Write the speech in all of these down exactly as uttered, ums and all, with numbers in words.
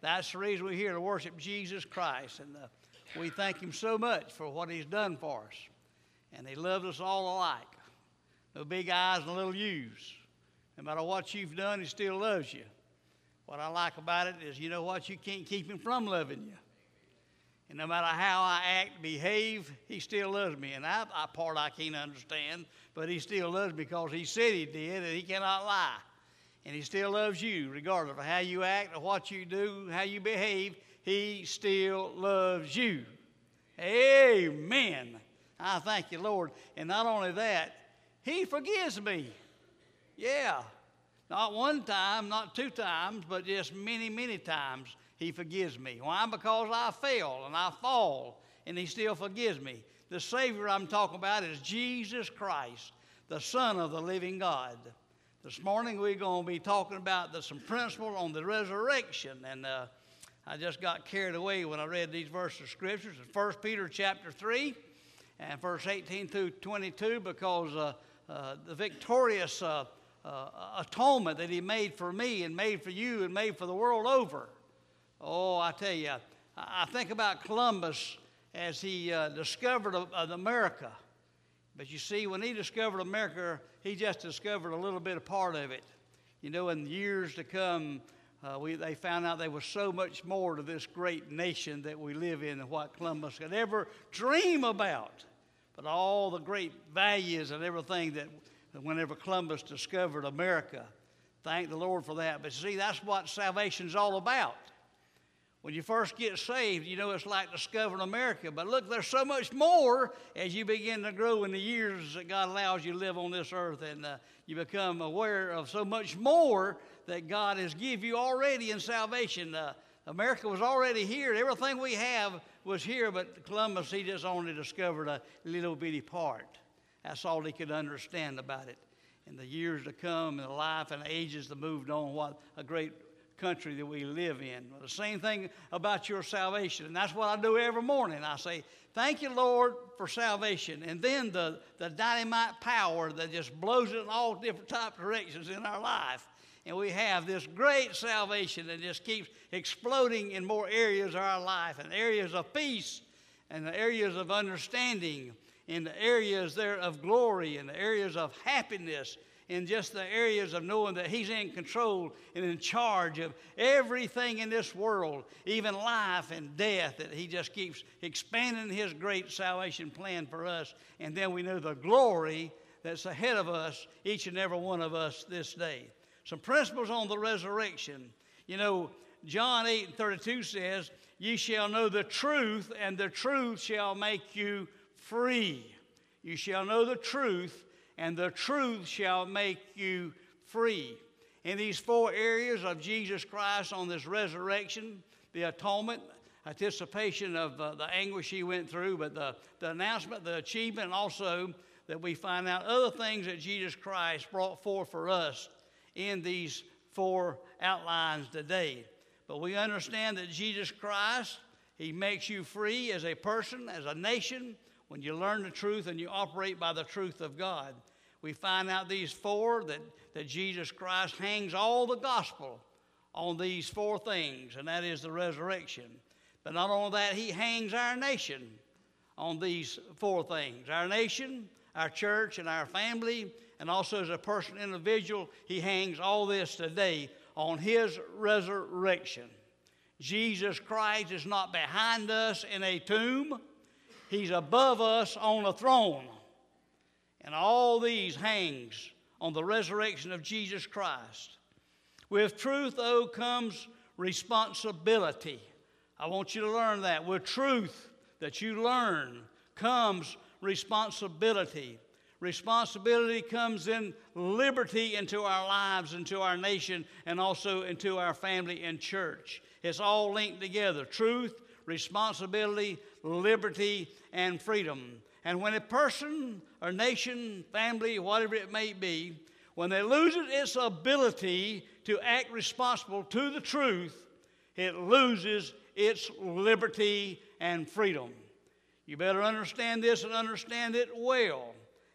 That's the reason we're here, to worship Jesus Christ. And uh, we thank him so much for what he's done for us. And he loves us all alike. No big eyes and little U's. No matter what you've done, he still loves you. What I like about it is, you know what, you can't keep him from loving you. And no matter how I act, behave, he still loves me. And that part I can't understand, but he still loves me because he said he did, and he cannot lie. And he still loves you, regardless of how you act or what you do, how you behave. He still loves you. Amen. I thank you, Lord. And not only that, he forgives me. Yeah. Not one time, not two times, but just many, many times he forgives me. Why? Because I fail and I fall, and he still forgives me. The Savior I'm talking about is Jesus Christ, the Son of the living God. This morning we're going to be talking about the, some principles on the resurrection, and uh, I just got carried away when I read these verses of Scriptures in First Peter chapter three and verse eighteen through twenty-two, because uh, uh, the victorious uh, uh, atonement that he made for me and made for you and made for the world over. Oh, I tell you, I think about Columbus as he uh, discovered uh, America. But you see, when he discovered America, he just discovered a little bit of part of it. You know, in years to come, uh, we, they found out there was so much more to this great nation that we live in than what Columbus could ever dream about. But all the great values and everything that whenever Columbus discovered America, thank the Lord for that. But see, that's what salvation's all about. When you first get saved, you know, it's like discovering America. But look, there's so much more as you begin to grow in the years that God allows you to live on this earth. And uh, you become aware of so much more that God has given you already in salvation. Uh, America was already here. Everything we have was here. But Columbus, he just only discovered a little bitty part. That's all he could understand about it. In the years to come, and the life and the ages that moved on, what a great country that we live in. The same thing about your salvation, and that's what I do every morning. I say, thank you, Lord, for salvation. And then the, the dynamite power that just blows it in all different type of directions in our life. And we have this great salvation that just keeps exploding in more areas of our life, and areas of peace, and the areas of understanding, in the areas there of glory, and the areas of happiness, in just the areas of knowing that he's in control and in charge of everything in this world, even life and death, that he just keeps expanding his great salvation plan for us. And then we know the glory that's ahead of us, each and every one of us this day. Some principles on the resurrection. You know, John eight and thirty-two says, ye shall know the truth, and the truth shall make you free. You shall know the truth, and the truth shall make you free. In these four areas of Jesus Christ on this resurrection, the atonement, anticipation of uh, the anguish he went through, but the, the announcement, the achievement, and also that we find out other things that Jesus Christ brought forth for us in these four outlines today. But we understand that Jesus Christ, he makes you free as a person, as a nation, when you learn the truth and you operate by the truth of God. We find out these four, that, that Jesus Christ hangs all the gospel on these four things, and that is the resurrection. But not only that, he hangs our nation on these four things. Our nation, our church, and our family, and also as a personal individual, he hangs all this today on his resurrection. Jesus Christ is not behind us in a tomb. He's above us on a throne. And all these hangs on the resurrection of Jesus Christ. With truth, though, comes responsibility. I want you to learn that. With truth that you learn comes responsibility. Responsibility comes in liberty into our lives, into our nation, and also into our family and church. It's all linked together. Truth, responsibility, liberty, and freedom. And when a person or nation, family, whatever it may be, when they lose its ability to act responsible to the truth, it loses its liberty and freedom. You better understand this and understand it well.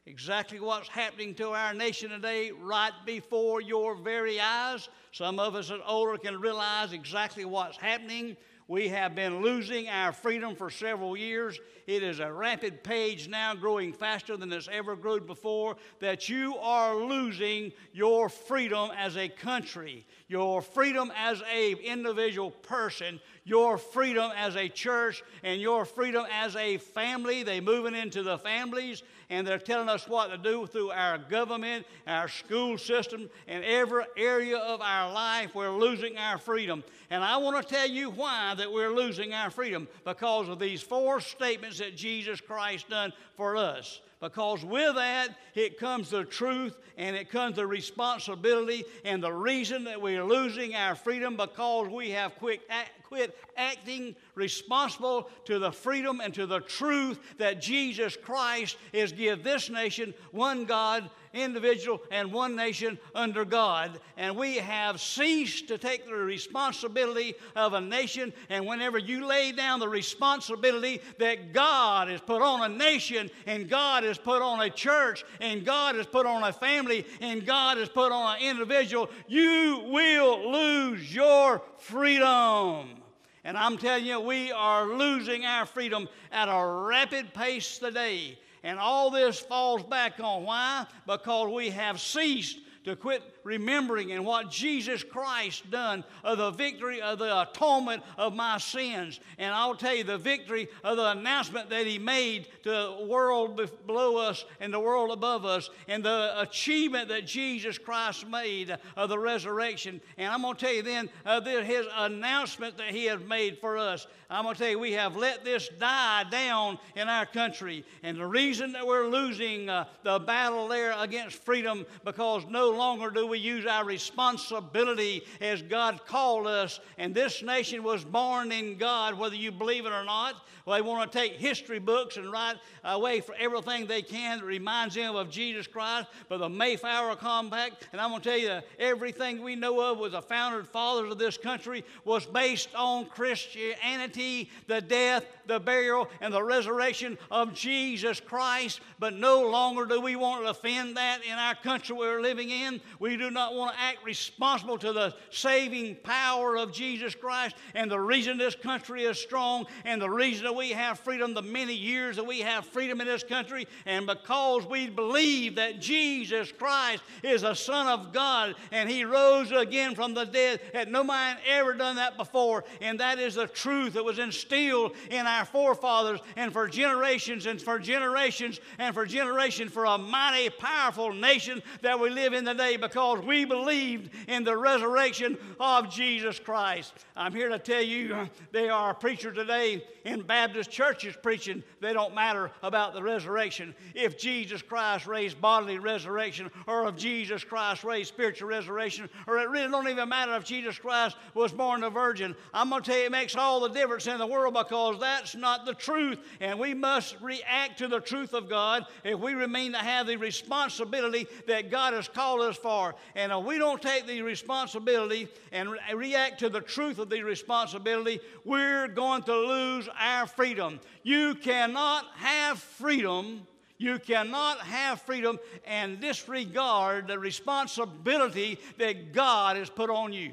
exactly what's happening to our nation today right before your very eyes. Some of us that are older can realize exactly what's happening. We have been losing our freedom for several years. It is a rapid pace now, growing faster than it's ever grown before, that you are losing your freedom as a country, your freedom as an individual person, your freedom as a church, and your freedom as a family. They're moving into the families, and they're telling us what to do through our government, our school system, and every area of our life. We're losing our freedom. And I want to tell you why that we're losing our freedom, because of these four statements that Jesus Christ done for us. Because with that, it comes the truth, and it comes the responsibility, and the reason that we're losing our freedom, because we have quit, act, quit acting responsible to the freedom and to the truth that Jesus Christ is give this nation one God, individual, and one nation under God. And we have ceased to take the responsibility of a nation. And whenever you lay down the responsibility that God has put on a nation, and God has put on a church, and God has put on a family, and God has put on an individual, you will lose your freedom. And I'm telling you, we are losing our freedom at a rapid pace today. And all this falls back on why? Because we have ceased to quit remembering and what Jesus Christ done of the victory of the atonement of my sins. And I'll tell you, the victory of the announcement that he made to the world below us and the world above us, and the achievement that Jesus Christ made of the resurrection. And I'm going to tell you then, uh, his announcement that he has made for us. I'm going to tell you, we have let this die down in our country. And the reason that we're losing uh, the battle there against freedom, because no longer do we use our responsibility as God called us. And this nation was born in God, whether you believe it or not. Well, they want to take history books and write away for everything they can that reminds them of Jesus Christ. But the Mayflower Compact, and I'm going to tell you, everything we know of was the founding fathers of this country was based on Christianity, the death, the burial, and the resurrection of Jesus Christ. But no longer do we want to defend that in our country we're living in. We do not want to act responsible to the saving power of Jesus Christ. And the reason this country is strong, and the reason that we have freedom, the many years that we have freedom in this country, and because we believe that Jesus Christ is the Son of God, and he rose again from the dead, and no man ever done that before. And that is the truth that was instilled in our forefathers, and for generations and for generations and for generations, for a mighty powerful nation that we live in today, because we believed in the resurrection of Jesus Christ. I'm here to tell you, there are preachers today in Baptist churches preaching they don't matter about the resurrection. If Jesus Christ raised bodily resurrection, or if Jesus Christ raised spiritual resurrection, or it really don't even matter if Jesus Christ was born a virgin. I'm going to tell you, it makes all the difference in the world, because that's not the truth. And we must react to the truth of God if we remain to have the responsibility that God has called us for. And if we don't take the responsibility and re- react to the truth of the responsibility, we're going to lose our freedom. You cannot have freedom. You cannot have freedom and disregard the responsibility that God has put on you.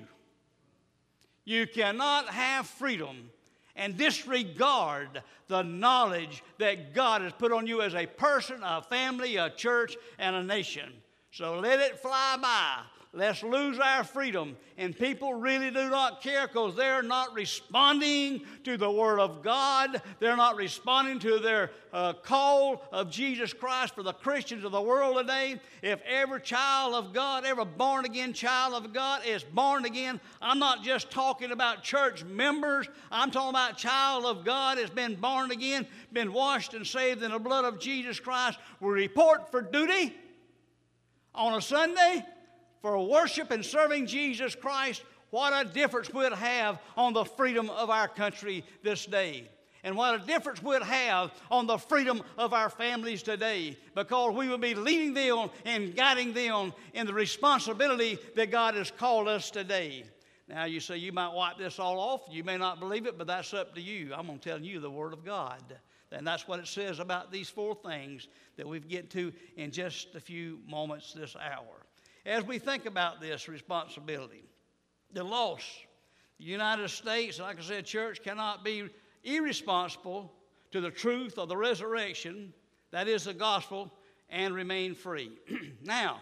You cannot have freedom and disregard the knowledge that God has put on you as a person, a family, a church, and a nation. So let it fly by. Let's lose our freedom. And people really do not care, because they're not responding to the Word of God. They're not responding to their uh, call of Jesus Christ for the Christians of the world today. If every child of God, every born-again child of God is born again, I'm not just talking about church members. I'm talking about child of God has been born again, been washed and saved in the blood of Jesus Christ, will report for duty on a Sunday for worship and serving Jesus Christ. What a difference we'd have on the freedom of our country this day. And what a difference we'd have on the freedom of our families today, because we will be leading them and guiding them in the responsibility that God has called us today. Now you say you might wipe this all off. You may not believe it, but that's up to you. I'm going to tell you the Word of God. And that's what it says about these four things that we get to in just a few moments this hour. As we think about this responsibility, the lost, the United States, like I said, church cannot be irresponsible to the truth of the resurrection, that is the gospel, and remain free. Now,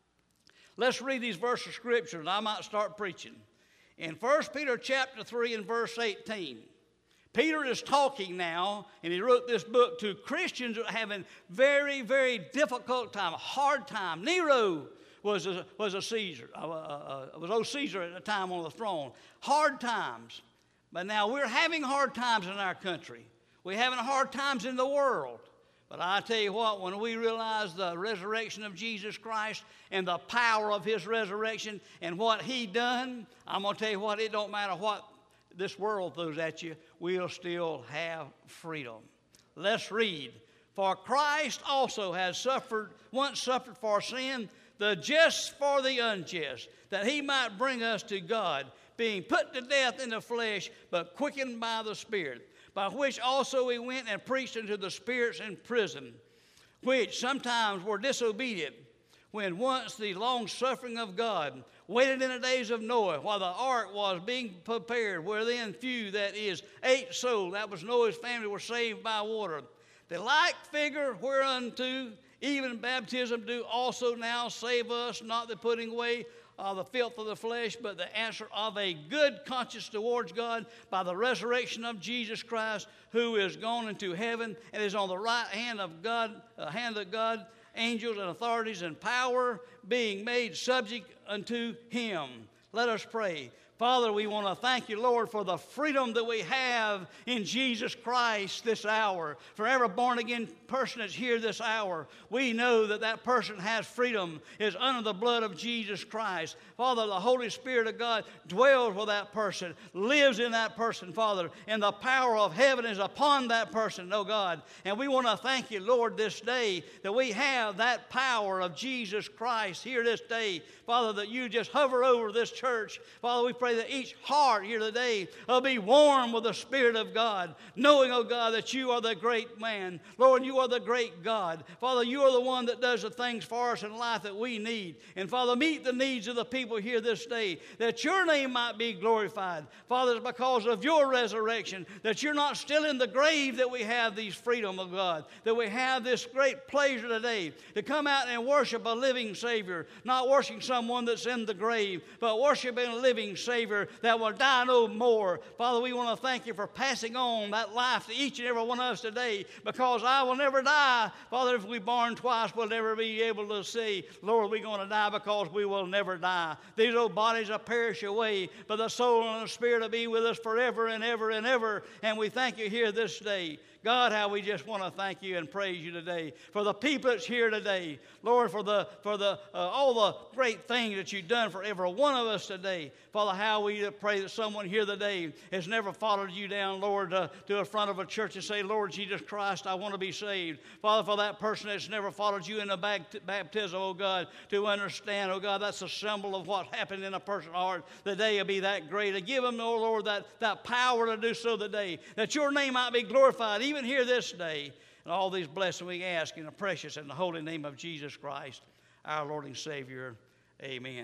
let's read these verses of Scripture, and I might start preaching. In First Peter chapter three and verse eighteen, Peter is talking now, and he wrote this book to Christians who are having very, very difficult time, a hard time. Nero was a, was a Caesar, uh, uh, uh, was old Caesar at the time on the throne. Hard times. But now we're having hard times in our country. We're having hard times in the world. But I tell you what, when we realize the resurrection of Jesus Christ and the power of his resurrection and what he done, I'm going to tell you what, it don't matter what this world throws at you, we'll still have freedom. Let's read. For Christ also has suffered, once suffered for sin, the just for the unjust, that he might bring us to God, being put to death in the flesh, but quickened by the Spirit, by which also he went and preached unto the spirits in prison, which sometimes were disobedient, when once the long suffering of God waited in the days of Noah, while the ark was being prepared, wherein few, that is, eight souls, that was Noah's family, were saved by water. The like figure whereunto even baptism do also now save us, not the putting away of the filth of the flesh, but the answer of a good conscience towards God by the resurrection of Jesus Christ, who is gone into heaven and is on the right hand of God, uh, hand of God, angels and authorities and power being made subject unto him. Let us pray. Father, we want to thank you, Lord, for the freedom that we have in Jesus Christ this hour. For every born-again person that's here this hour, we know that that person has freedom, is under the blood of Jesus Christ. Father, the Holy Spirit of God dwells with that person, lives in that person, Father, and the power of heaven is upon that person, oh God. And we want to thank you, Lord, this day that we have that power of Jesus Christ here this day. Father, that you just hover over this church. Father, we pray that each heart here today will be warm with the Spirit of God, knowing, oh God, that you are the great man. Lord, you are the great God. Father, you are the one that does the things for us in life that we need. And Father, meet the needs of the people here this day, that your name might be glorified. Father, it's because of your resurrection that you're not still in the grave, that we have these freedom of God, that we have this great pleasure today to come out and worship a living Savior, not worshiping someone that's in the grave, but worshiping a living Savior that will die no more. Father, we want to thank you for passing on that life to each and every one of us today, because I will never die. Father, if we born twice, we'll never be able to see, Lord, we're going to die, because we will never die. These old bodies will perish away, but the soul and the Spirit will be with us forever and ever and ever. And we thank you here this day. God, how we just want to thank you and praise you today for the people that's here today. Lord, for the for the uh, all the great things that you've done for every one of us today. Father, how we pray that someone here today has never followed you down, Lord, uh, to the front of a church and say, Lord Jesus Christ, I want to be saved. Father, for that person that's never followed you in the baptism, oh God, to understand, oh God, that's a symbol of what happened in a person's heart. The day will be that great. To give them, oh Lord, that, that power to do so today, that your name might be glorified, even here this day. And all these blessings we ask in the precious and the holy name of Jesus Christ, our Lord and Savior. Amen.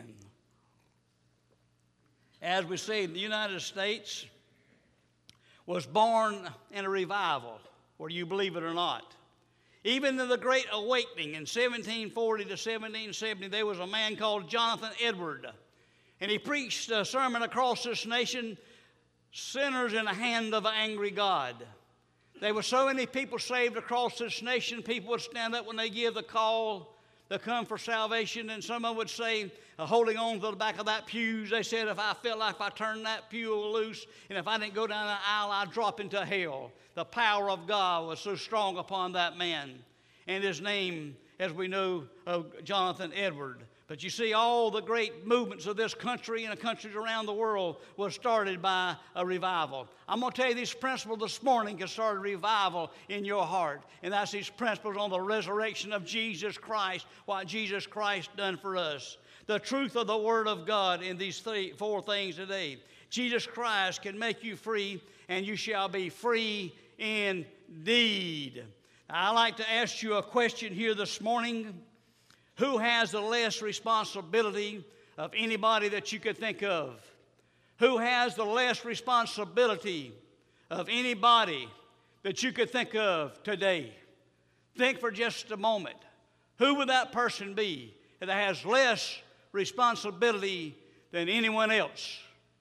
As we say, the United States was born in a revival, whether you believe it or not. Even in the Great Awakening in seventeen forty to seventeen seventy, there was a man called Jonathan Edwards, and he preached a sermon across this nation, Sinners in the Hand of an Angry God. There were so many people saved across this nation. People would stand up when they give the call to come for salvation, and someone would say, uh, holding on to the back of that pew, they said, if I felt like if I turned that pew loose, and if I didn't go down the aisle, I'd drop into hell. The power of God was so strong upon that man. And his name, as we know, of Jonathan Edwards. But you see, all the great movements of this country and the countries around the world was started by a revival. I'm going to tell you these principles this morning can start a revival in your heart. And that's these principles on the resurrection of Jesus Christ, what Jesus Christ done for us. The truth of the Word of God in these three, four things today. Jesus Christ can make you free, and you shall be free indeed. I'd like to ask you a question here this morning. Who has the less responsibility of anybody that you could think of? Who has the less responsibility of anybody that you could think of today? Think for just a moment. Who would that person be that has less responsibility than anyone else?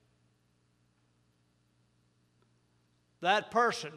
That person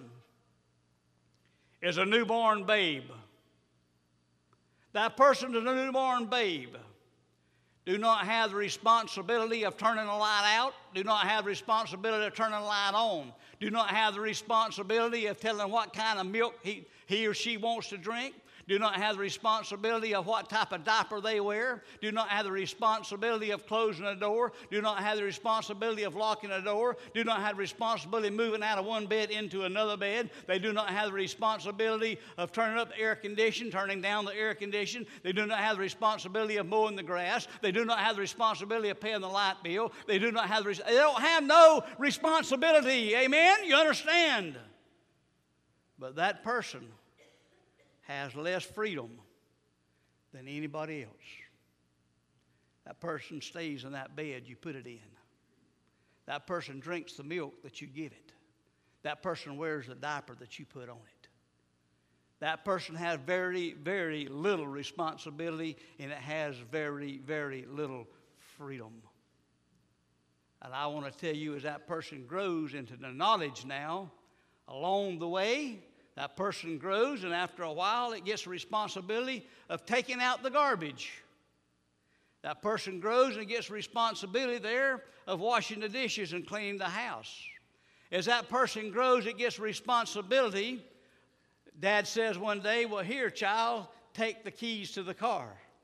is a newborn babe. That person is a newborn babe. Do not have the responsibility of turning the light out. Do not have the responsibility of turning the light on. Do not have the responsibility of telling what kind of milk he, he or she wants to drink. Do not have the responsibility of what type of diaper they wear. Do not have the responsibility of closing the door. Do not have the responsibility of locking the door. Do not have the responsibility of moving out of one bed into another bed. They do not have the responsibility of turning up the air condition, turning down the air condition. They do not have the responsibility of mowing the grass. They do not have the responsibility of paying the light bill. They do not have the, they don't have no responsibility. Amen? You understand? But that person has less freedom than anybody else. That person stays in that bed you put it in. That person drinks the milk that you give it. That person wears the diaper that you put on it. That person has very, very little responsibility, and it has very, very little freedom. And I want to tell you, as that person grows into the knowledge now, along the way, that person grows, and after a while, it gets the responsibility of taking out the garbage. That person grows and gets the responsibility there of washing the dishes and cleaning the house. As that person grows, it gets responsibility. Dad says one day, well, here, child, take the keys to the car.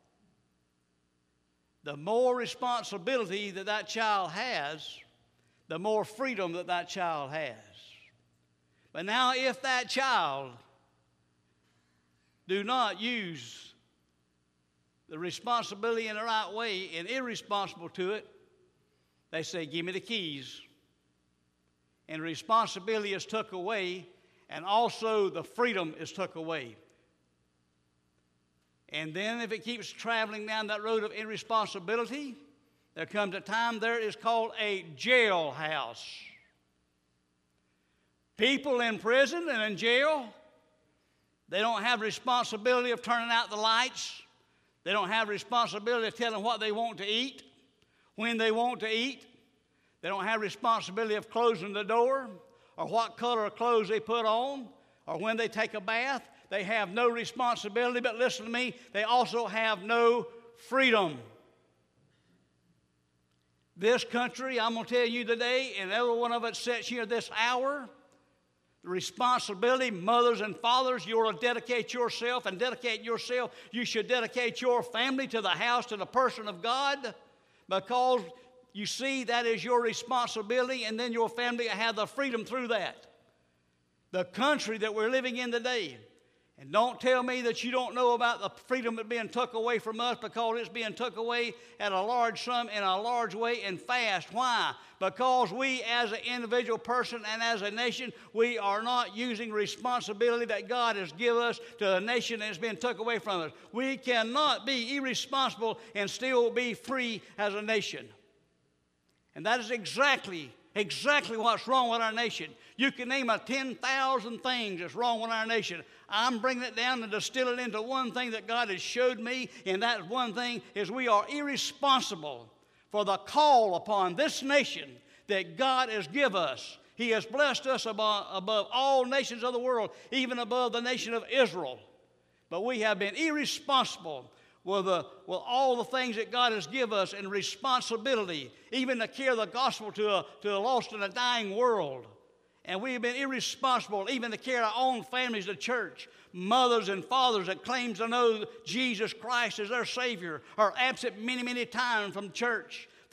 The more responsibility that that child has, the more freedom that that child has. But now if that child do not use the responsibility in the right way and irresponsible to it, they say, give me the keys. And the responsibility is took away, and also the freedom is took away. And then if it keeps traveling down that road of irresponsibility, there comes a time there is called a jailhouse. People in prison and in jail, they don't have responsibility of turning out the lights. They don't have responsibility of telling what they want to eat, when they want to eat. They don't have responsibility of closing the door or what color of clothes they put on or when they take a bath. They have no responsibility, but listen to me, they also have no freedom. This country, I'm going to tell you today, and every one of us sits here this hour, the responsibility, mothers and fathers, you ought to dedicate yourself and dedicate yourself. You should dedicate your family to the house, to the person of God, because you see that is your responsibility, and then your family have the freedom through that. The country that we're living in today. And don't tell me that you don't know about the freedom that's being took away from us, because it's being took away at a large sum in a large way and fast. Why? Because we as an individual person and as a nation, we are not using responsibility that God has given us to a nation that has been took away from us. We cannot be irresponsible and still be free as a nation. And that is exactly Exactly what's wrong with our nation. You can name a ten thousand things that's wrong with our nation. I'm bringing it down and distill it into one thing that God has showed me, and that one thing is we are irresponsible for the call upon this nation that God has given us. He has blessed us above, above all nations of the world, even above the nation of Israel. But we have been irresponsible with, the, with all the things that God has given us and responsibility, even to carry the gospel to a, to a lost and a dying world. And we have been irresponsible even to carry our own families to church. Mothers and fathers that claim to know Jesus Christ as their Savior are absent many, many times from church.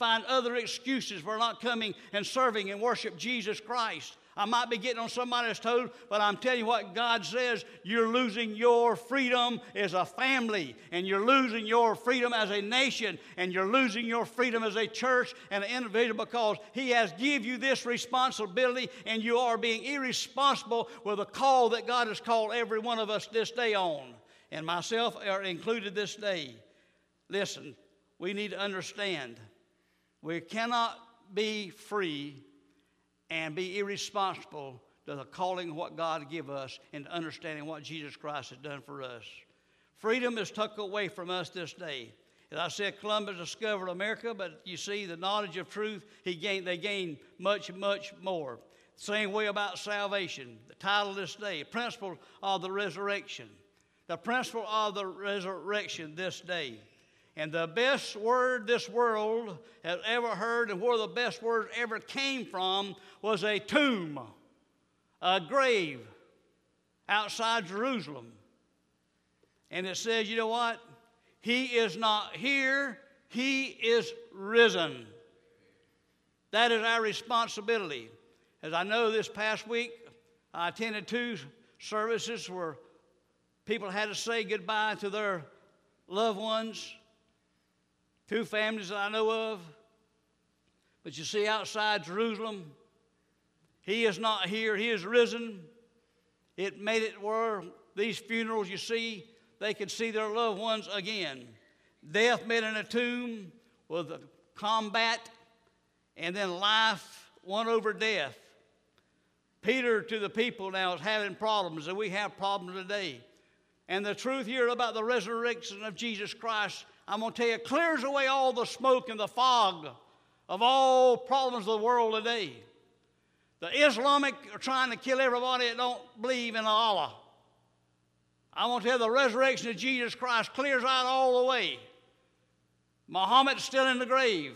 find other excuses for not coming and serving and worship Jesus Christ. I might be getting on somebody's toes, but I'm telling you what God says, you're losing your freedom as a family, and you're losing your freedom as a nation, and you're losing your freedom as a church and an individual, because He has given you this responsibility, and you are being irresponsible with the call that God has called every one of us this day on, and myself are included this day. Listen, we need to understand we cannot be free and be irresponsible to the calling of what God give us and understanding what Jesus Christ has done for us. Freedom is took away from us this day. As I said, Columbus discovered America, but you see the knowledge of truth, he gained, they gained much, much more. Same way about salvation. The title of this day, Principle of the Resurrection. The principle of the resurrection this day. And the best word this world has ever heard, and where the best word ever came from, was a tomb, a grave outside Jerusalem. And it says, you know what? He is not here, He is risen. That is our responsibility. As I know, this past week, I attended two services where people had to say goodbye to their loved ones. Two families that I know of. But you see, outside Jerusalem, He is not here. He is risen. It made it where these funerals, you see, they could see their loved ones again. Death met in a tomb with a combat, and then life won over death. Peter to the people now is having problems, and we have problems today. And the truth here about the resurrection of Jesus Christ, I'm going to tell you, it clears away all the smoke and the fog of all problems of the world today. The Islamic are trying to kill everybody that don't believe in Allah. I want to tell you, the resurrection of Jesus Christ clears out all the way. Muhammad's still in the grave.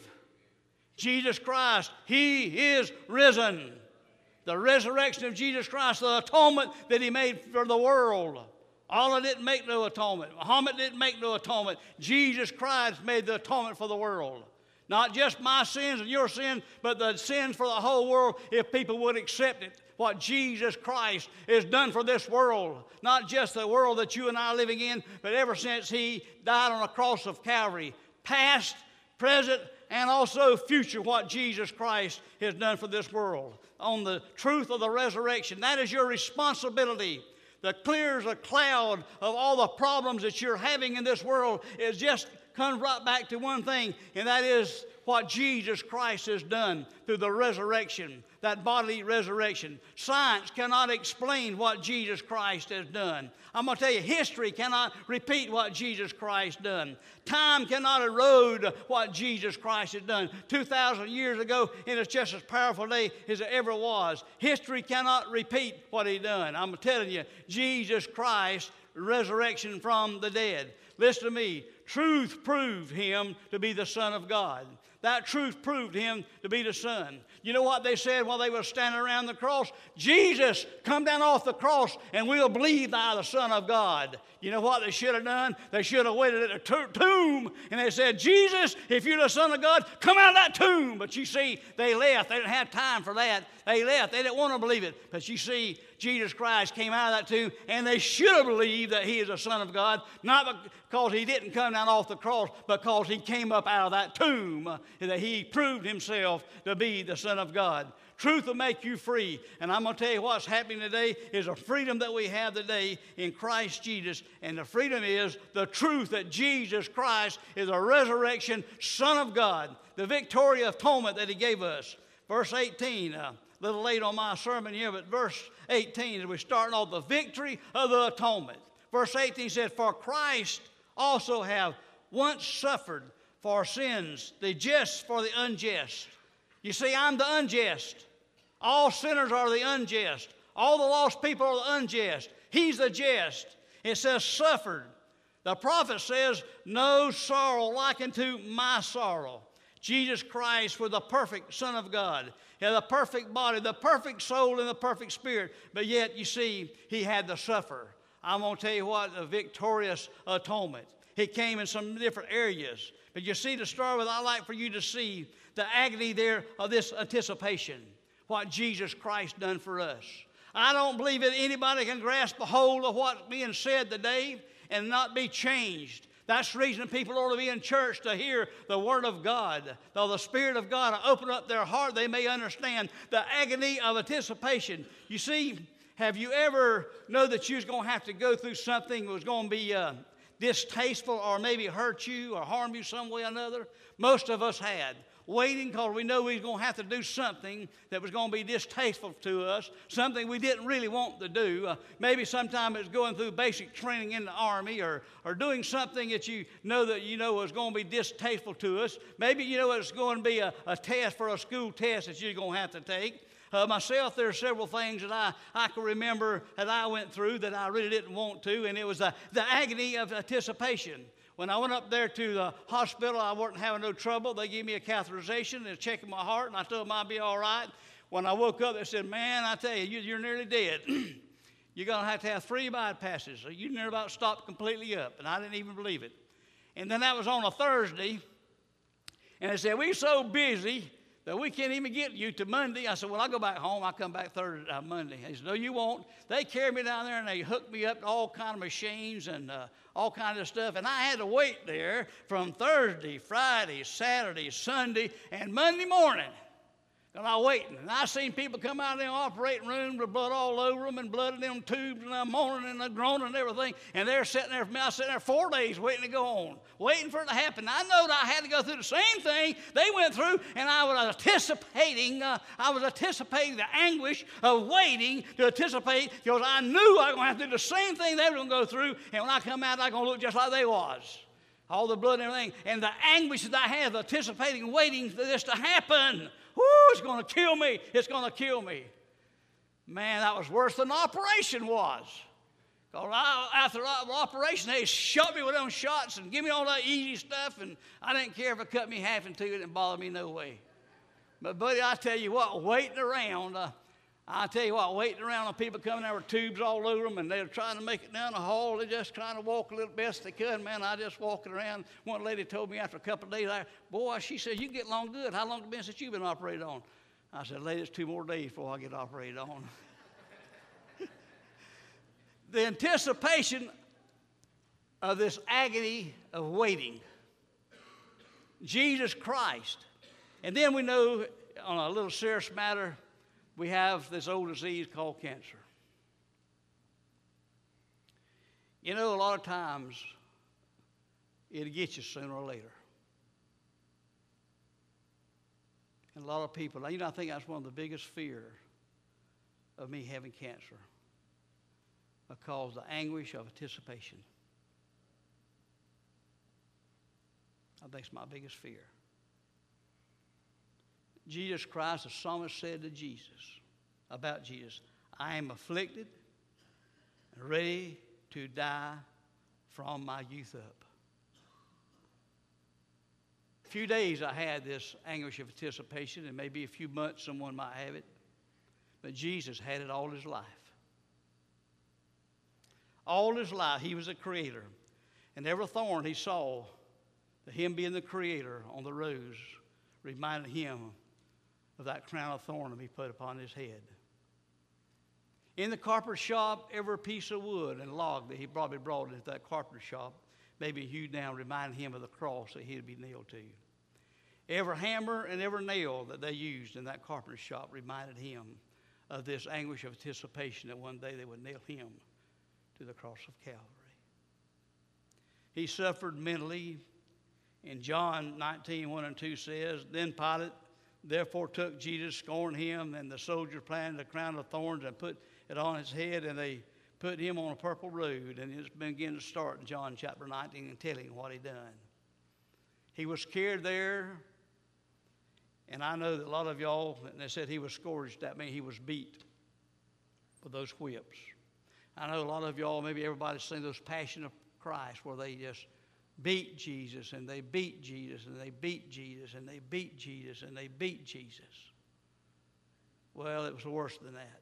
Jesus Christ, He is risen. The resurrection of Jesus Christ, the atonement that He made for the world. Allah didn't make no atonement. Muhammad didn't make no atonement. Jesus Christ made the atonement for the world. Not just my sins and your sins, but the sins for the whole world, if people would accept it. What Jesus Christ has done for this world. Not just the world that you and I are living in, but ever since He died on the cross of Calvary. Past, present, and also future, what Jesus Christ has done for this world. On the truth of the resurrection. That is your responsibility. That clears a cloud of all the problems that you're having in this world. It just comes right back to one thing, and that is what Jesus Christ has done through the resurrection, that bodily resurrection. Science cannot explain what Jesus Christ has done. I'm going to tell you, history cannot repeat what Jesus Christ done. Time cannot erode what Jesus Christ has done. two thousand years ago, and it's just as powerful today as it ever was. History cannot repeat what He done. I'm telling you, Jesus Christ, resurrection from the dead. Listen to me. Truth proved Him to be the Son of God. That truth proved Him to be the Son. You know what they said while they were standing around the cross? Jesus, come down off the cross and we'll believe Thou the Son of God. You know what they should have done? They should have waited at the tomb and they said, Jesus, if you're the Son of God, come out of that tomb. But you see, they left. They didn't have time for that. They left. They didn't want to believe it. But you see, Jesus Christ came out of that tomb, and they should have believed that He is the Son of God, not because He didn't come down off the cross, but because He came up out of that tomb, and that He proved Himself to be the Son of God. Truth will make you free. And I'm going to tell you what's happening today is a freedom that we have today in Christ Jesus. And the freedom is the truth that Jesus Christ is a resurrection Son of God, the victorious atonement that He gave us. Verse eighteen, uh, a little late on my sermon here, but verse eighteen, as we start off the victory of the atonement. Verse eighteen said, for Christ also have once suffered for sins, the just for the unjust. You see, I'm the unjust. All sinners are the unjust. All the lost people are the unjust. He's the just. It says suffered. The prophet says, no sorrow like unto my sorrow. Jesus Christ was the perfect Son of God. He had the perfect body, the perfect soul, and the perfect spirit. But yet, you see, He had to suffer. I'm going to tell you what, the victorious atonement. He came in some different areas. But you see, to start with, I'd like for you to see the agony there of this anticipation, what Jesus Christ done for us. I don't believe that anybody can grasp a hold of what's being said today and not be changed. That's the reason people ought to be in church, to hear the Word of God. Though the Spirit of God will open up their heart, they may understand the agony of anticipation. You see, have you ever know that you was going to have to go through something that was going to be uh, distasteful or maybe hurt you or harm you some way or another? Most of us had. Waiting because we know we was going to have to do something that was going to be distasteful to us, something we didn't really want to do. Uh, maybe sometime it's going through basic training in the Army, or, or doing something that you know that you know was going to be distasteful to us. Maybe you know it's going to be a, a test for a school test that you're going to have to take. Uh, myself, there are several things that I, I can remember that I went through that I really didn't want to, and it was the, the agony of anticipation. When I went up there to the hospital, I wasn't having no trouble. They gave me a catheterization. They were checking my heart, and I told them I'd be all right. When I woke up, they said, man, I tell you, you're nearly dead. You're going to have to have three bypasses. So you near about stopped completely up, and I didn't even believe it. And then that was on a Thursday, and they said, we're so busy that we can't even get you to Monday. I said, well, I'll go back home. I'll come back Thursday, uh, Monday. They said, no, you won't. They carried me down there, and they hooked me up to all kind of machines and uh, all kinds of stuff. And I had to wait there from Thursday, Friday, Saturday, Sunday, and Monday morning. And I waiting. And I seen people come out of the operating room with blood all over them and blood in them tubes, and I'm moaning and I'm groaning and everything. And they're sitting there for me. I was sitting there four days waiting to go on, waiting for it to happen. I know that I had to go through the same thing they went through, and I was anticipating, uh, I was anticipating the anguish of waiting to anticipate, because I knew I was going to have to do the same thing they were going to go through, and when I come out, I was going to look just like they was. All the blood and everything. And the anguish that I have anticipating, waiting for this to happen. Whoo, it's going to kill me. It's going to kill me. Man, that was worse than the operation was. Because after the operation, they shot me with them shots and give me all that easy stuff, and I didn't care if it cut me half in two. It didn't bother me no way. But, buddy, I tell you what, waiting around, uh, I tell you what, waiting around on people coming there with tubes all over them, and they're trying to make it down the hall. They're just trying to walk a little best they could. Man, I just walking around. One lady told me after a couple of days, I, boy, she said, you get along good. How long has it been since you've been operated on? I said, lady, it's two more days before I get operated on. The anticipation of this agony of waiting. Jesus Christ. And then we know, on a little serious matter, we have this old disease called cancer. You know, a lot of times, it'll get you sooner or later. And a lot of people, you know, I think that's one of the biggest fears of me having cancer, because the anguish of anticipation. I think it's my biggest fear. Jesus Christ, the psalmist said to Jesus, about Jesus, I am afflicted and ready to die from my youth up. A few days I had this anguish of anticipation, and maybe a few months someone might have it, but Jesus had it all his life. All his life, he was a creator, and every thorn he saw, that him being the creator on the rose, reminded him of that crown of thorn to be put upon his head. In the carpenter shop, every piece of wood and log that he probably brought into that carpenter shop, maybe hewed down, reminded him of the cross that he'd be nailed to. Every hammer and every nail that they used in that carpenter shop reminded him of this anguish of anticipation that one day they would nail him to the cross of Calvary. He suffered mentally. In John nineteen, one and two says, then Pilate therefore took Jesus, scorned him, and the soldiers planted a crown of thorns and put it on his head, and they put him on a purple robe. And it's beginning to start in John chapter nineteen and telling what he done. He was carried there, and I know that a lot of y'all, and they said he was scourged, that means he was beat with those whips. I know a lot of y'all, maybe everybody's seen those Passion of Christ, where they just beat Jesus, and they beat Jesus, and they beat Jesus, and they beat Jesus, and they beat Jesus. Well, it was worse than that.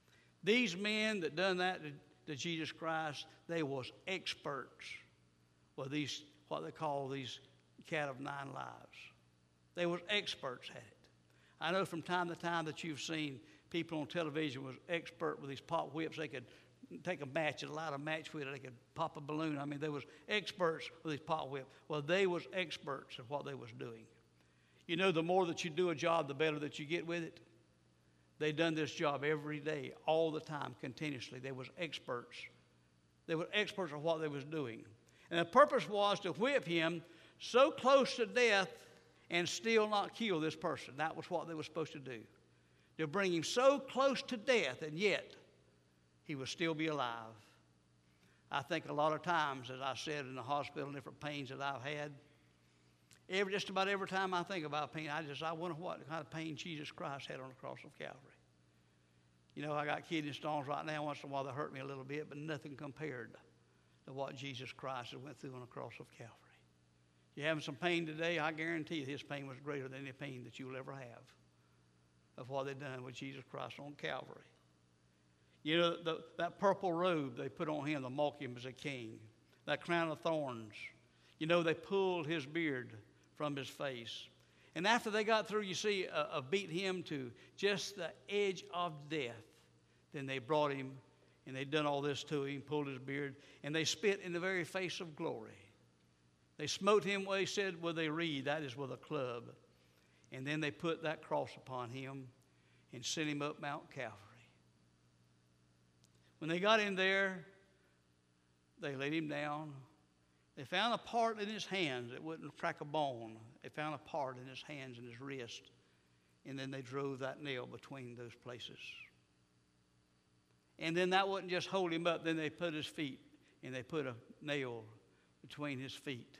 These men that done that to, to Jesus Christ, they was experts were these, what they call these cat of nine lives. They were experts at it. I know from time to time that you've seen people on television was expert with these pop whips. They could take a match and light a match with it. They could pop a balloon. I mean, they was experts with these pop whips. Well, they was experts at what they was doing. You know, the more that you do a job, the better that you get with it. They done this job every day, all the time, continuously. They was experts. They were experts at what they was doing. And the purpose was to whip him so close to death and still not kill this person. That was what they were supposed to do. To bring him so close to death, and yet he would still be alive. I think a lot of times, as I said in the hospital, different pains that I've had, every, just about every time I think about pain, I just I wonder what kind of pain Jesus Christ had on the cross of Calvary. You know, I got kidney stones right now. Once in a while they hurt me a little bit, but nothing compared to what Jesus Christ has went through on the cross of Calvary. You're having some pain today, I guarantee you his pain was greater than any pain that you'll ever have of what they've done with Jesus Christ on Calvary. You know, the, that purple robe they put on him to mock him as a king, that crown of thorns. You know, they pulled his beard from his face. And after they got through, you see, uh, uh, beat him to just the edge of death, then they brought him and they done all this to him, pulled his beard, and they spit in the very face of glory. They smote him, what he said, with a reed, that is with a club. And then they put that cross upon him and sent him up Mount Calvary. When they got in there, they laid him down. They found a part in his hands that wouldn't crack a bone. They found a part in his hands and his wrist. And then they drove that nail between those places. And then that wouldn't just hold him up. Then they put his feet, and they put a nail between his feet.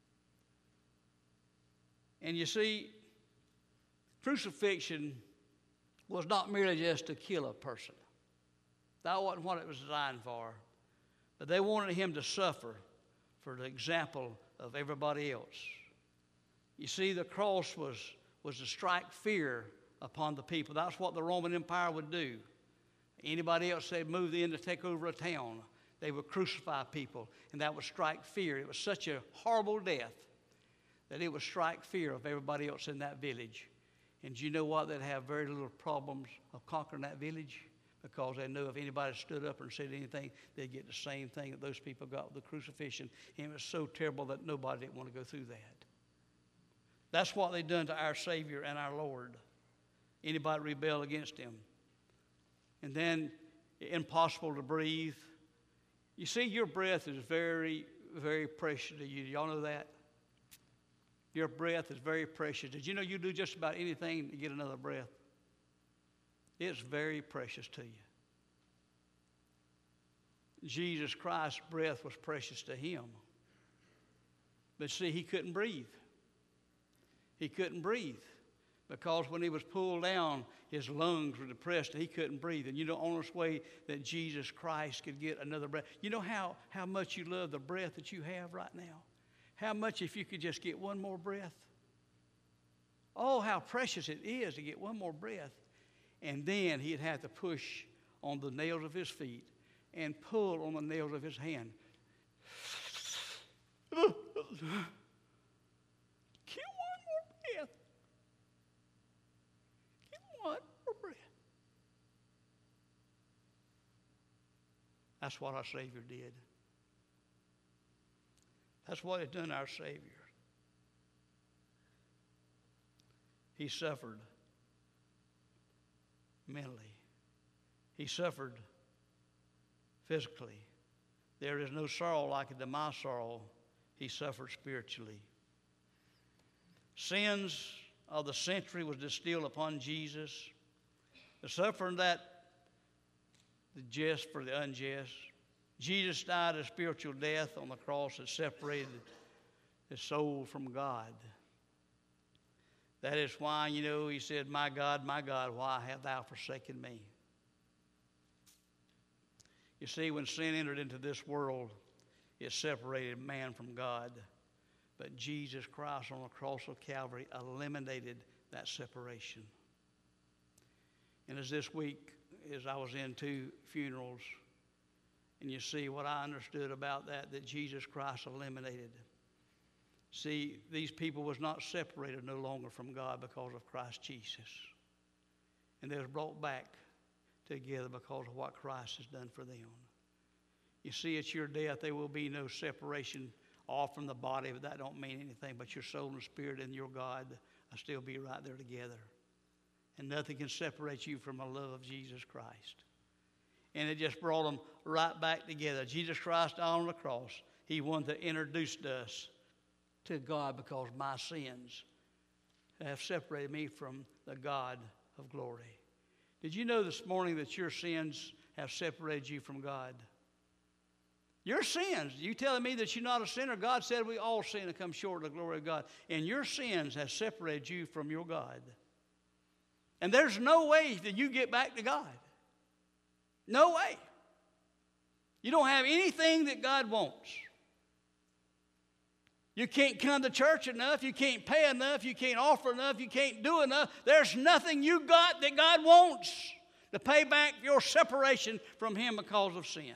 And you see, crucifixion was not merely just to kill a person. That wasn't what it was designed for. But they wanted him to suffer for the example of everybody else. You see, the cross was, was to strike fear upon the people. That's what the Roman Empire would do. Anybody else, they'd move in to take over a town. They would crucify people, and that would strike fear. It was such a horrible death that it would strike fear of everybody else in that village. And you know what? They'd have very little problems of conquering that village, because they knew if anybody stood up and said anything, they'd get the same thing that those people got with the crucifixion. And it was so terrible that nobody didn't want to go through that. That's what they done to our Savior and our Lord. Anybody rebel against him. And then, impossible to breathe. You see, your breath is very, very precious to you. Do y'all know that? Your breath is very precious. Did you know you do just about anything to get another breath? It's very precious to you. Jesus Christ's breath was precious to him. But see, he couldn't breathe. He couldn't breathe. Because when he was pulled down, his lungs were depressed and he couldn't breathe. And you know, the only way that Jesus Christ could get another breath. You know how, how much you love the breath that you have right now? How much if you could just get one more breath? Oh, how precious it is to get one more breath. And then he'd have to push on the nails of his feet and pull on the nails of his hand. Get one more breath. Get one more breath. That's what our Savior did. That's what had done our Savior. He suffered mentally. He suffered physically. There is no sorrow like it to my sorrow. He suffered spiritually. Sins of the century was distilled upon Jesus. The suffering that the just for the unjust. Jesus died a spiritual death on the cross that separated his soul from God. That is why, you know, he said, "My God, my God, why hast thou forsaken me?" You see, when sin entered into this world, it separated man from God. But Jesus Christ on the cross of Calvary eliminated that separation. And as this week, as I was in two funerals, And you see what I understood about that, that Jesus Christ eliminated. See, these people was not separated no longer from God because of Christ Jesus. And they was brought back together because of what Christ has done for them. You see, at your death, there will be no separation off from the body, but that don't mean anything. But your soul and spirit and your God will still be right there together. And nothing can separate you from the love of Jesus Christ. And it just brought them right back together. Jesus Christ on the cross, he wanted to introduce us to God because my sins have separated me from the God of glory. Did you know this morning that your sins have separated you from God? Your sins. You telling me that you're not a sinner? God said we all sin and come short of the glory of God. And your sins have separated you from your God. And there's no way that you get back to God. No way. You don't have anything that God wants. You can't come to church enough. You can't pay enough. You can't offer enough. You can't do enough. There's nothing you got that God wants to pay back your separation from him because of sin.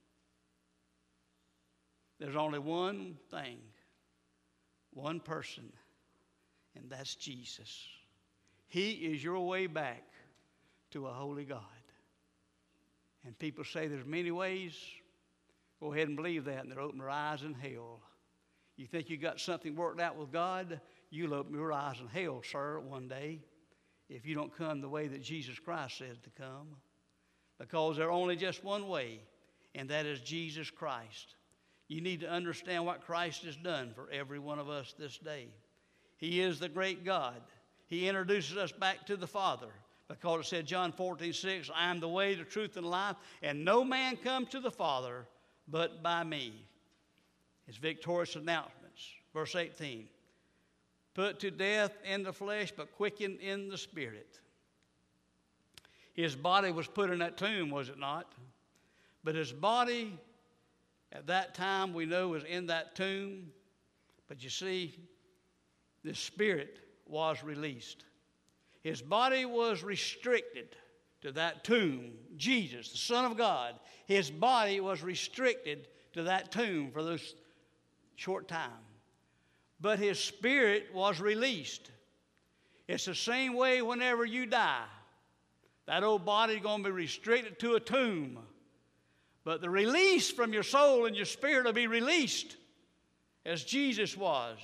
There's only one thing, one person, and that's Jesus. He is your way back to a holy God. And people say there's many ways. Go ahead and believe that, and they'll open their eyes in hell. You think you got something worked out with God? You'll open your eyes in hell, sir, one day, if you don't come the way that Jesus Christ says to come. Because there's only just one way, and that is Jesus Christ. You need to understand what Christ has done for every one of us this day. He is the great God. He introduces us back to the Father. Because it said, John fourteen six, I am the way, the truth, and life, and no man comes to the Father but by me. His victorious announcements. Verse eighteen, put to death in the flesh, but quicken in the spirit. His body was put in that tomb, was it not? But his body at that time we know was in that tomb. But you see, the spirit was released. His body was restricted to that tomb. Jesus, the Son of God, his body was restricted to that tomb for those short time. But his spirit was released. It's the same way whenever you die. That old body is going to be restricted to a tomb. But the release from your soul and your spirit will be released as Jesus was.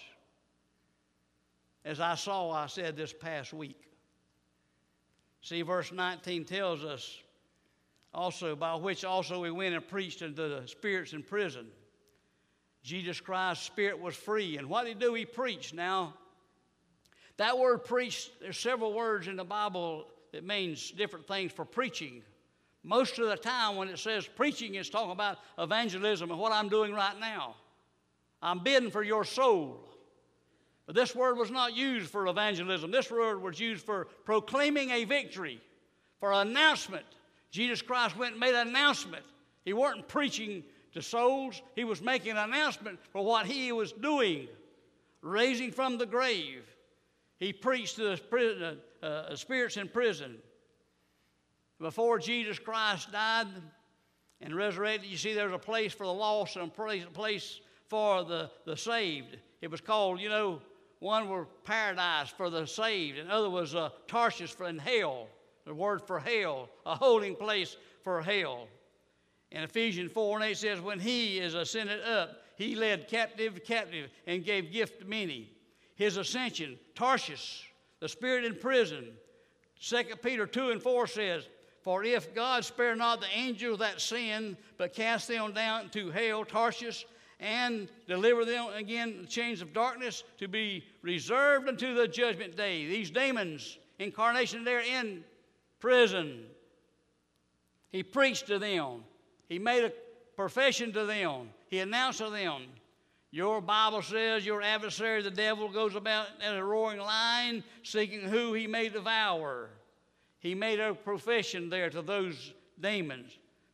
As I saw, I said this past week. See, verse nineteen tells us also, by which also we went and preached unto the spirits in prison. Jesus Christ's spirit was free. And what did he do? He preached. Now, that word preach, there's several words in the Bible that means different things for preaching. Most of the time when it says preaching, it's talking about evangelism and what I'm doing right now. I'm bidding for your soul. But this word was not used for evangelism. This word was used for proclaiming a victory, for an announcement. Jesus Christ went and made an announcement. He wasn't preaching to souls. He was making an announcement for what he was doing, raising from the grave. He preached to the prison, uh, spirits in prison. Before Jesus Christ died and resurrected, you see there's a place for the lost and a place for the, the saved. It was called, you know, one was paradise for the saved, and the other was uh, Tarshish for in hell, the word for hell, a holding place for hell. And Ephesians four and eight says, when he is ascended up, he led captive captive and gave gift to many. His ascension, Tarshish, the spirit in prison. Second Peter two and four says, for if God spare not the angels that sin, but cast them down to hell, Tarshish, and deliver them again in the chains of darkness to be reserved unto the judgment day. These demons, incarnation, they're in prison. He preached to them. He made a profession to them. He announced to them, your Bible says your adversary, the devil, goes about as a roaring lion, seeking who he may devour. He made a profession there to those demons,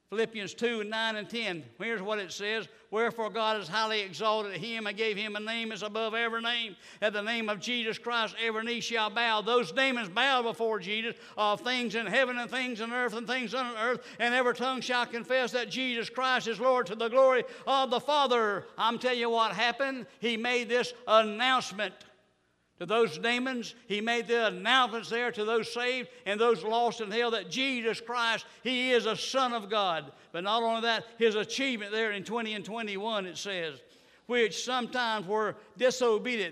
Philippians two, nine and ten. Here's what it says. Wherefore God has highly exalted him and gave him a name that's above every name. At the name of Jesus Christ every knee shall bow. Those demons bow before Jesus of things in heaven and things in earth and things on earth. And every tongue shall confess that Jesus Christ is Lord to the glory of the Father. I'm telling you what happened. He made this announcement to those demons. He made the announcements there to those saved and those lost in hell that Jesus Christ, he is a Son of God. But not only that, his achievement there in twenty and twenty-one, it says, which sometimes were disobedient,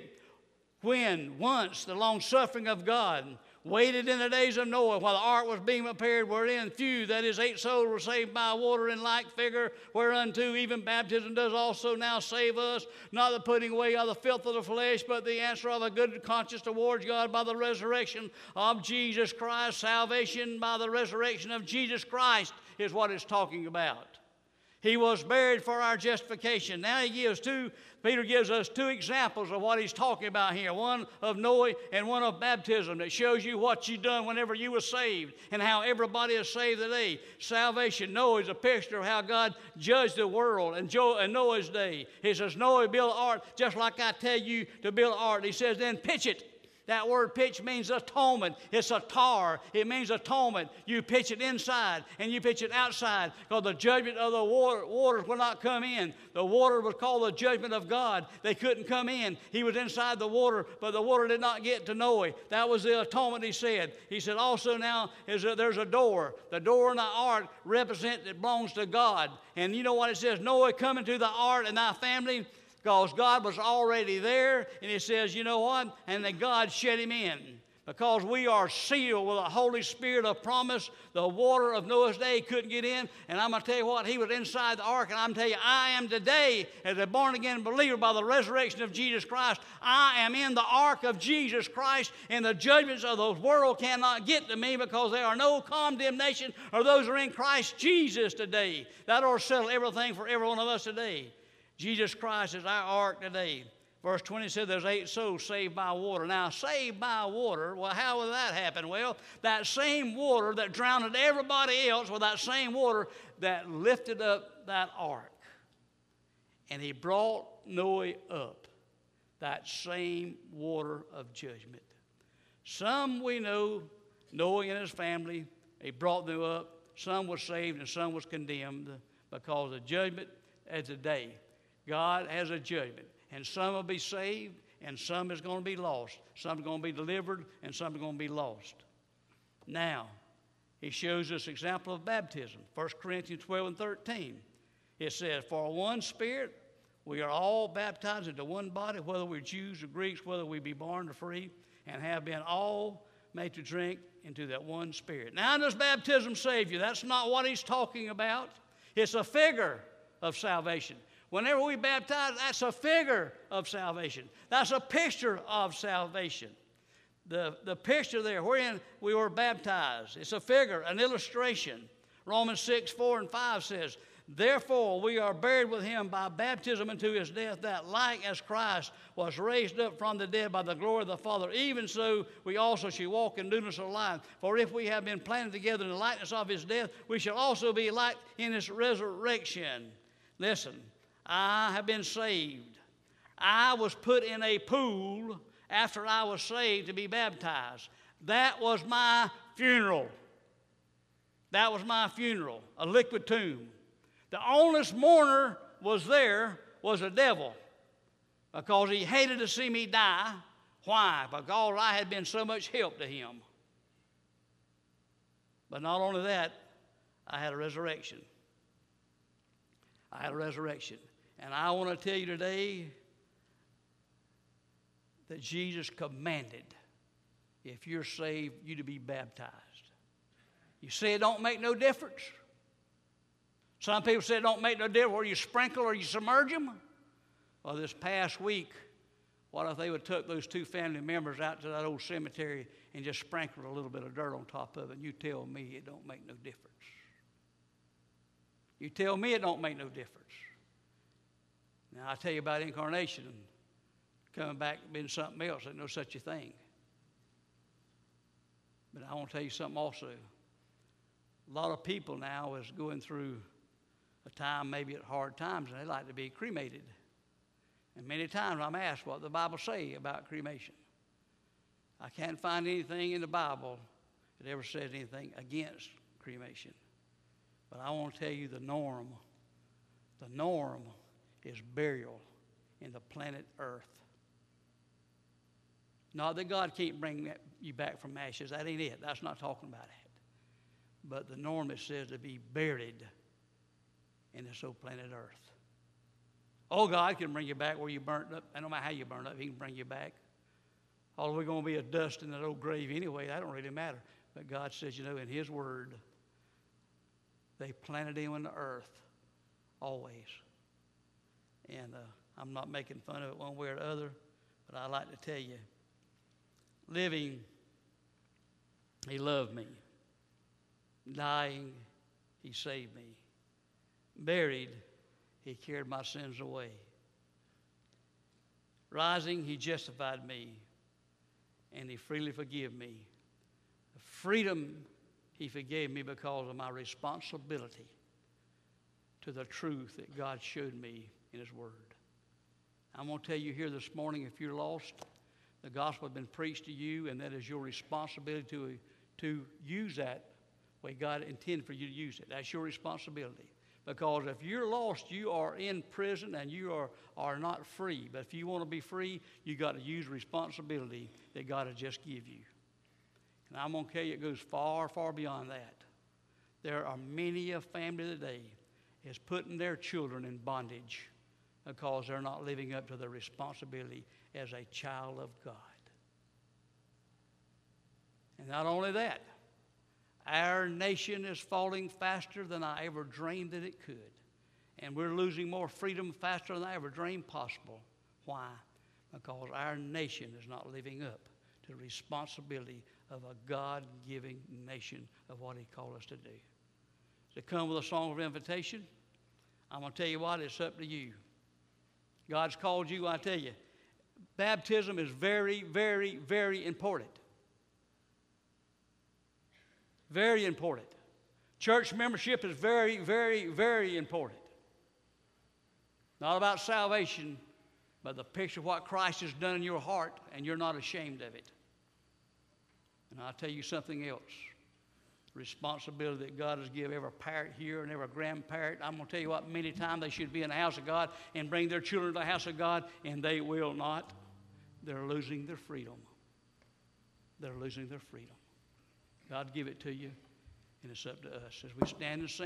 when once the long-suffering of God waited in the days of Noah while the ark was being prepared, wherein few, that is, eight souls, were saved by water in like figure, whereunto even baptism does also now save us, not the putting away of the filth of the flesh, but the answer of a good conscience towards God by the resurrection of Jesus Christ. Salvation by the resurrection of Jesus Christ is what it's talking about. He was buried for our justification. Now he gives two, Peter gives us two examples of what he's talking about here. One of Noah and one of baptism that shows you what you done whenever you were saved and how everybody is saved today. Salvation, Noah is a picture of how God judged the world in Noah's day. He says, Noah built an ark just like I tell you to build an ark. He says, then pitch it. That word pitch means atonement. It's a tar. It means atonement. You pitch it inside and you pitch it outside because the judgment of the water, waters will not come in. The water was called the judgment of God. They couldn't come in. He was inside the water, but the water did not get to Noah. That was the atonement he said. He said also now is that there's a door. The door in the ark represents it belongs to God. And you know what it says? Noah, come into the ark and thy family, because God was already there, and it says, you know what? And then God shut him in. Because we are sealed with the Holy Spirit of promise, the water of Noah's day couldn't get in. And I'm going to tell you what, he was inside the ark, and I'm going to tell you, I am today, as a born-again believer by the resurrection of Jesus Christ, I am in the ark of Jesus Christ, and the judgments of the world cannot get to me because there are no condemnation or those who are in Christ Jesus today. That'll settle everything for every one of us today. Jesus Christ is our ark today. Verse twenty said there's eight souls saved by water. Now, saved by water, well, how will that happen? Well, that same water that drowned everybody else was that same water that lifted up that ark. And he brought Noah up, that same water of judgment. Some we know, Noah and his family, he brought them up. Some was saved and some was condemned because the judgment is a day. God has a judgment, and some will be saved, and some is going to be lost. Some is going to be delivered, and some is going to be lost. Now, he shows us example of baptism. First Corinthians twelve and thirteen. It says, for one Spirit, we are all baptized into one body, whether we're Jews or Greeks, whether we be born or free, and have been all made to drink into that one Spirit. Now, does baptism save you? That's not what he's talking about. It's a figure of salvation. Whenever we baptize, that's a figure of salvation. That's a picture of salvation. The, the picture there, wherein we were baptized, it's a figure, an illustration. Romans six, four and five says, therefore we are buried with him by baptism into his death, that like as Christ was raised up from the dead by the glory of the Father, even so we also shall walk in newness of life. For if we have been planted together in the likeness of his death, we shall also be like in his resurrection. Listen. I have been saved. I was put in a pool after I was saved to be baptized. That was my funeral. That was my funeral, a liquid tomb. The only mourner was there was the devil because he hated to see me die. Why? Because I had been so much help to him. But not only that, I had a resurrection. I had a resurrection. And I want to tell you today that Jesus commanded, if you're saved, you to be baptized. You say it don't make no difference. Some people say it don't make no difference whether you sprinkle or you submerge them. Well, this past week, what if they would have took those two family members out to that old cemetery and just sprinkled a little bit of dirt on top of it, and you tell me it don't make no difference. You tell me it don't make no difference. Now, I tell you about incarnation and coming back and being something else. There's no such a thing. But I want to tell you something also. A lot of people now is going through a time, maybe at hard times, and they like to be cremated. And many times I'm asked what the Bible say about cremation. I can't find anything in the Bible that ever says anything against cremation. But I want to tell you the norm. The norm is burial in the planet Earth. Not that God can't bring you back from ashes. That ain't it. That's not talking about it. But the norm, it says, to be buried in this old planet Earth. Oh, God can bring you back where you burnt up. I don't matter how you burnt up, He can bring you back. All we're going to be a dust in that old grave anyway. That don't really matter. But God says, you know, in His Word, they planted Him in the earth always. And uh, I'm not making fun of it one way or the other, but I like to tell you, living, He loved me. Dying, He saved me. Buried, He carried my sins away. Rising, He justified me, and He freely forgave me. Freedom, He forgave me because of my responsibility to the truth that God showed me in His Word. I'm going to tell you here this morning, if you're lost, the gospel has been preached to you, and that is your responsibility to, to use that way God intended for you to use it. That's your responsibility. Because if you're lost, you are in prison and you are, are not free. But if you want to be free, you got to use the responsibility that God has just give you. And I'm going to tell you, it goes far, far beyond that. There are many a family today is putting their children in bondage because they're not living up to their responsibility as a child of God. And not only that, our nation is falling faster than I ever dreamed that it could. And we're losing more freedom faster than I ever dreamed possible. Why? Because our nation is not living up to the responsibility of a God-giving nation of what He called us to do. To come with a song of invitation, I'm going to tell you what, it's up to you. God's called you, I tell you. Baptism is very, very, very important. Very important. Church membership is very, very, very important. Not about salvation, but the picture of what Christ has done in your heart, and you're not ashamed of it. And I'll tell you something else. Responsibility that God has given every parent here and every grandparent. I'm going to tell you what, many times they should be in the house of God and bring their children to the house of God, and they will not. They're losing their freedom. They're losing their freedom. God give it to you, and it's up to us as we stand and sing.